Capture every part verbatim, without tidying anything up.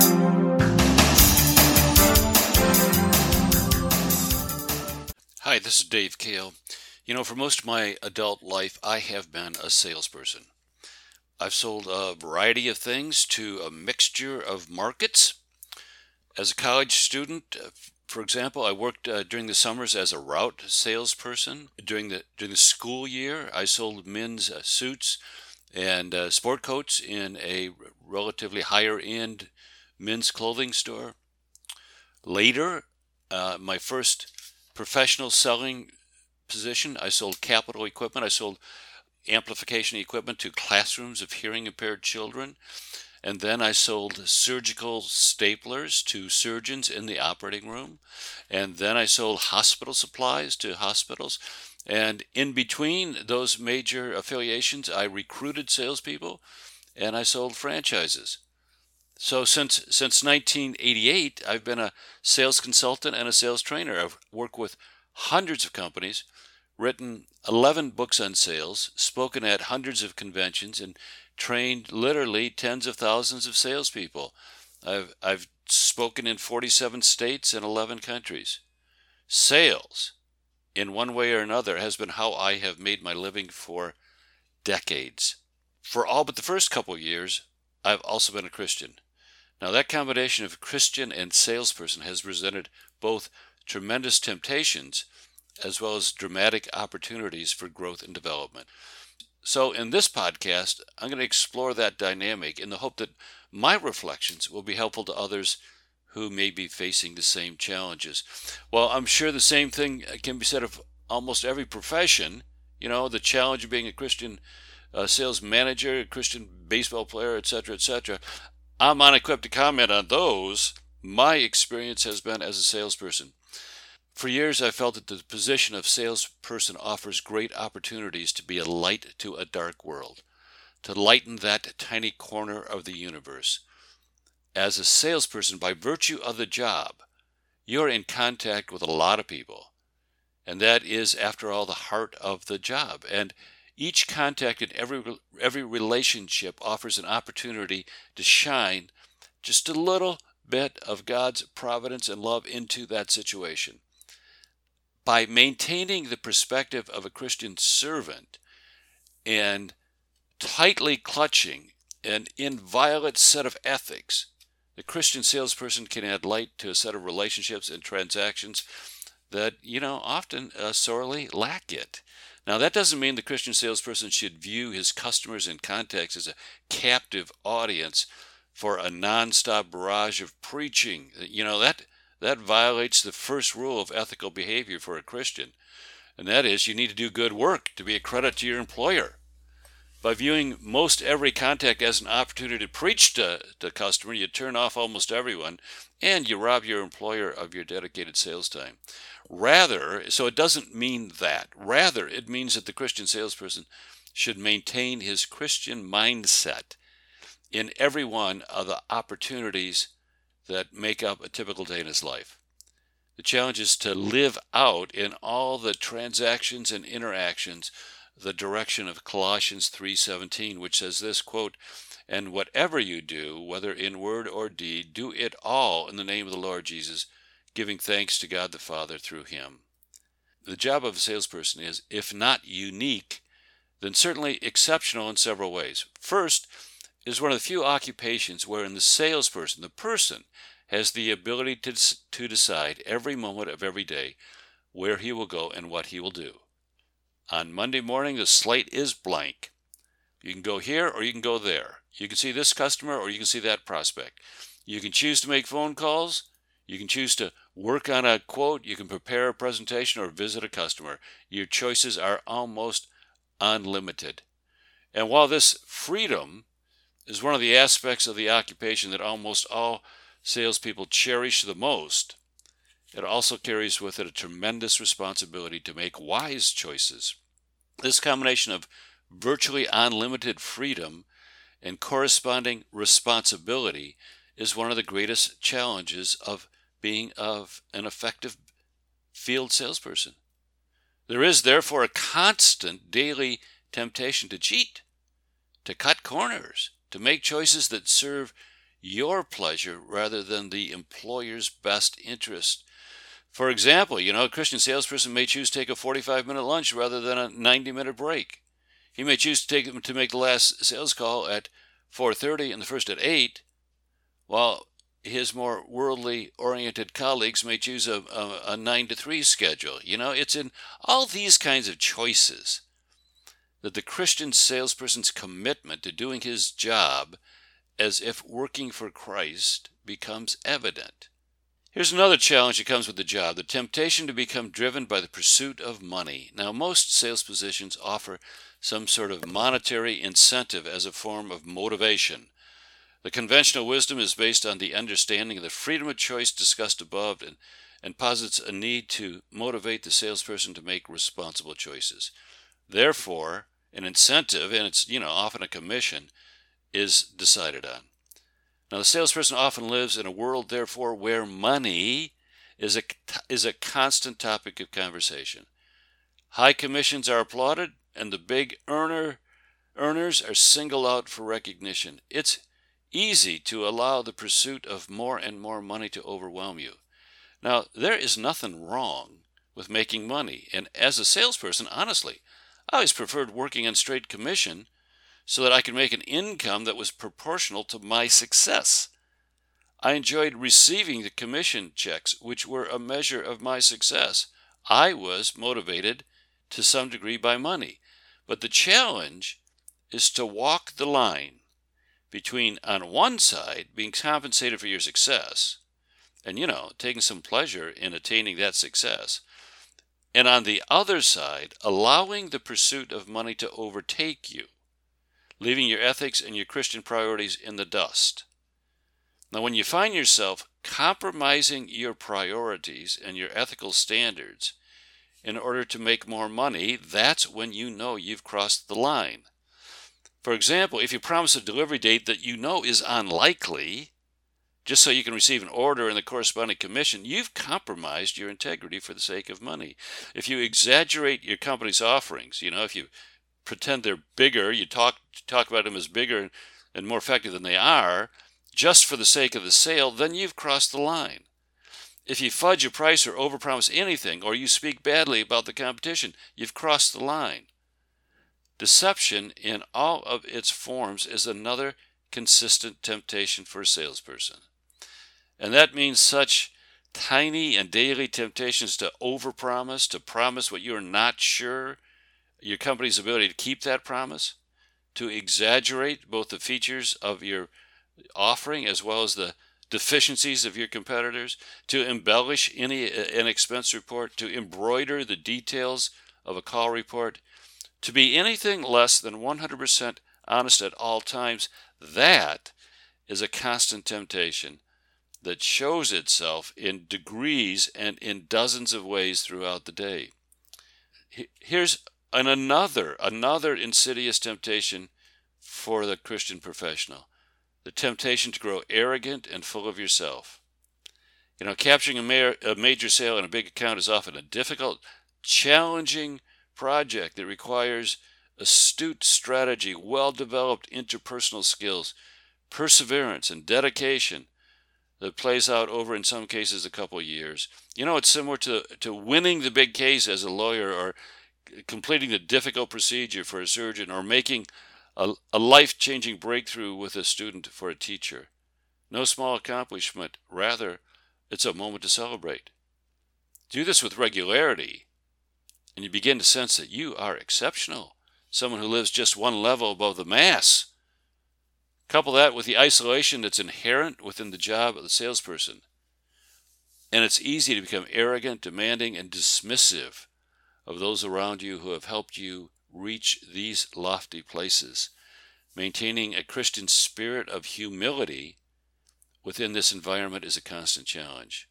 Hi, this is Dave Kale. You know, for most of my adult life, I have been a salesperson. I've sold a variety of things to a mixture of markets. As a college student, uh, for example, I worked uh, during the summers as a route salesperson. During the during the school year, I sold men's uh, suits and uh, sport coats in a relatively higher-end men's clothing store. Later, uh, my first professional selling position, I sold capital equipment. I sold amplification equipment to classrooms of hearing impaired children. And then I sold surgical staplers to surgeons in the operating room. And then I sold hospital supplies to hospitals. And in between those major affiliations, I recruited salespeople and I sold franchises. So since since nineteen eighty-eight, I've been a sales consultant and a sales trainer. I've worked with hundreds of companies, written eleven books on sales, spoken at hundreds of conventions, and trained literally tens of thousands of salespeople. I've I've spoken in forty-seven states and eleven countries. Sales, in one way or another, has been how I have made my living for decades. For all but the first couple of years, I've also been a Christian. Now, that combination of Christian and salesperson has presented both tremendous temptations as well as dramatic opportunities for growth and development. So in this podcast, I'm going to explore that dynamic in the hope that my reflections will be helpful to others who may be facing the same challenges. Well, I'm sure the same thing can be said of almost every profession. You know, the challenge of being a Christian uh, sales manager, a Christian baseball player, et cetera, et cetera. I'm unequipped to comment on those. My experience has been as a salesperson. For years, I felt that the position of salesperson offers great opportunities to be a light to a dark world, to lighten that tiny corner of the universe. As a salesperson, by virtue of the job, you're in contact with a lot of people. And that is, after all, the heart of the job. And each contact and every every relationship offers an opportunity to shine just a little bit of God's providence and love into that situation. By maintaining the perspective of a Christian servant and tightly clutching an inviolate set of ethics, the Christian salesperson can add light to a set of relationships and transactions that, you know, often uh, sorely lack it. Now, that doesn't mean the Christian salesperson should view his customers and contacts as a captive audience for a nonstop barrage of preaching. You know, that that violates the first rule of ethical behavior for a Christian, and that is you need to do good work to be a credit to your employer. By viewing most every contact as an opportunity to preach to the customer, you turn off almost everyone, and you rob your employer of your dedicated sales time. Rather, so it doesn't mean that. Rather, it means that the Christian salesperson should maintain his Christian mindset in every one of the opportunities that make up a typical day in his life. The challenge is to live out in all the transactions and interactions the direction of Colossians three seventeen, which says this, quote, "And whatever you do, whether in word or deed, do it all in the name of the Lord Jesus, giving thanks to God the Father through him." The job of a salesperson is, if not unique, then certainly exceptional in several ways. First, it is one of the few occupations wherein the salesperson, the person, has the ability to, to decide every moment of every day where he will go and what he will do. On Monday morning, the slate is blank. You can go here or you can go there. You can see this customer or you can see that prospect. You can choose to make phone calls. You can choose to work on a quote. You can prepare a presentation or visit a customer. Your choices are almost unlimited. And while this freedom is one of the aspects of the occupation that almost all salespeople cherish the most, it also carries with it a tremendous responsibility to make wise choices. This combination of virtually unlimited freedom and corresponding responsibility is one of the greatest challenges of being of an effective field salesperson. There is therefore a constant daily temptation to cheat, to cut corners, to make choices that serve your pleasure rather than the employer's best interest. For example, you know, a Christian salesperson may choose to take a forty-five minute lunch rather than a ninety minute break. He may choose to take to make the last sales call at four thirty and the first at eight, while his more worldly oriented colleagues may choose a, a, a nine to three schedule. You know, it's in all these kinds of choices that the Christian salesperson's commitment to doing his job as if working for Christ becomes evident. Here's another challenge that comes with the job: the temptation to become driven by the pursuit of money. Now, most sales positions offer some sort of monetary incentive as a form of motivation. The conventional wisdom is based on the understanding of the freedom of choice discussed above, and, and posits a need to motivate the salesperson to make responsible choices. Therefore, an incentive, and it's, you know, often a commission, is decided on. Now, the salesperson often lives in a world, therefore, where money is a, is a constant topic of conversation. High commissions are applauded, and the big earner earners are singled out for recognition. It's easy to allow the pursuit of more and more money to overwhelm you. Now, there is nothing wrong with making money, and as a salesperson, honestly, I always preferred working on straight commission so that I could make an income that was proportional to my success. I enjoyed receiving the commission checks, which were a measure of my success. I was motivated to some degree by money. But the challenge is to walk the line between, on one side, being compensated for your success and, you know, taking some pleasure in attaining that success, and on the other side, allowing the pursuit of money to overtake you, leaving your ethics and your Christian priorities in the dust. Now, when you find yourself compromising your priorities and your ethical standards in order to make more money, that's when you know you've crossed the line. For example, if you promise a delivery date that you know is unlikely, just so you can receive an order and the corresponding commission, you've compromised your integrity for the sake of money. If you exaggerate your company's offerings, you know, if you pretend they're bigger, you talk talk about them as bigger and more effective than they are, just for the sake of the sale, then you've crossed the line. If you fudge a price or overpromise anything, or you speak badly about the competition, you've crossed the line. Deception in all of its forms is another consistent temptation for a salesperson. And that means such tiny and daily temptations to overpromise, to promise what you're not sure your company's ability to keep that promise, to exaggerate both the features of your offering as well as the deficiencies of your competitors, to embellish any an expense report, to embroider the details of a call report, to be anything less than one hundred percent honest at all times. That is a constant temptation that shows itself in degrees and in dozens of ways throughout the day. Here's an another, another insidious temptation for the Christian professional: the temptation to grow arrogant and full of yourself. You know, capturing a, ma- a major sale in a big account is often a difficult, challenging project that requires astute strategy, well-developed interpersonal skills, perseverance, and dedication that plays out over, in some cases, a couple of years. You know, it's similar to, to winning the big case as a lawyer, or completing the difficult procedure for a surgeon, or making a, a life-changing breakthrough with a student for a teacher. No small accomplishment. Rather, it's a moment to celebrate. Do this with regularity, and you begin to sense that you are exceptional, someone who lives just one level above the mass. Couple that with the isolation that's inherent within the job of the salesperson, and it's easy to become arrogant, demanding, and dismissive of those around you who have helped you reach these lofty places. Maintaining a Christian spirit of humility within this environment is a constant challenge.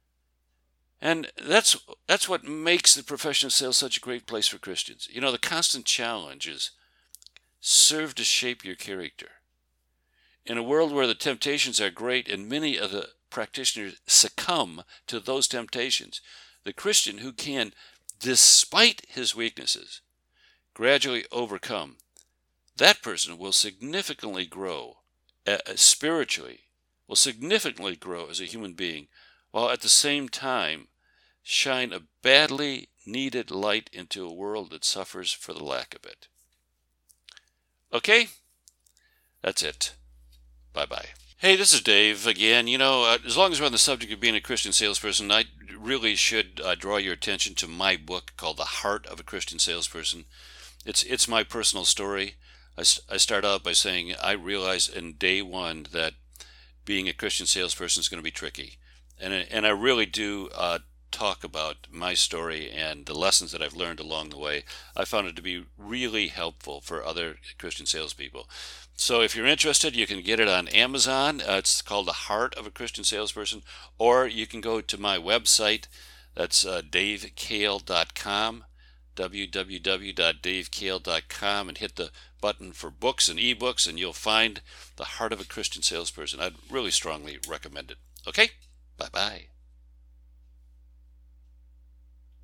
And that's that's what makes the profession of sales such a great place for Christians. You know, the constant challenges serve to shape your character. In a world where the temptations are great and many of the practitioners succumb to those temptations, the Christian who can, despite his weaknesses, gradually overcome, that person will significantly grow uh, spiritually will significantly grow as a human being, while at the same time shine a badly needed light into a world that suffers for the lack of it. Okay? That's it. Bye-bye. Hey, this is Dave again. You know, uh, as long as we're on the subject of being a Christian salesperson, I really should uh, draw your attention to my book called The Heart of a Christian Salesperson. It's it's my personal story. I, I start out by saying I realized in day one that being a Christian salesperson is going to be tricky. And, and I really do uh, talk about my story and the lessons that I've learned along the way. I found it to be really helpful for other Christian salespeople. So if you're interested, you can get it on Amazon. Uh, it's called The Heart of a Christian Salesperson, or you can go to my website. That's uh, dave kale dot com, w w w dot dave kale dot com, and hit the button for books and ebooks, and you'll find The Heart of a Christian Salesperson. I'd really strongly recommend it. Okay?